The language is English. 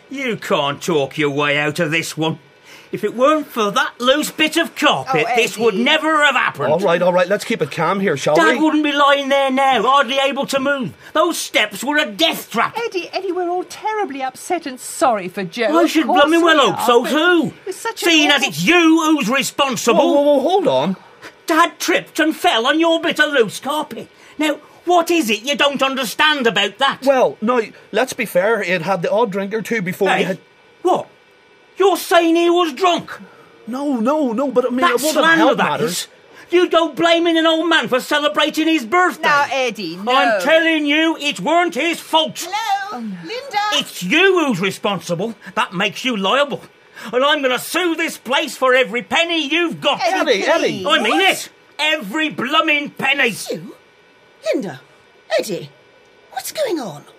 You can't talk your way out of this one. If it weren't for that loose bit of carpet, this would never have happened. All right, let's keep it calm here, shall we? Dad wouldn't be lying there now, hardly able to move. Those steps were a death trap. Eddie, we're all terribly upset and sorry for Joe. I should blooming well hope so too. Seeing as it's you who's responsible. Whoa, hold on. Dad tripped and fell on your bit of loose carpet. Now, what is it you don't understand about that? Well, no, let's be fair. It had the odd drink or two before Hey, you had... What? You're saying he was drunk? No, but I mean, That's it wouldn't slander, help that matters. is. You don't blaming an old man for celebrating his birthday. Now, Eddie, no. I'm telling you, it weren't his fault. Hello? Linda? It's you who's responsible. That makes you liable. And I'm going to sue this place for every penny you've got. Eddie. I mean it. Every blooming penny. You? Linda? Eddie? What's going on?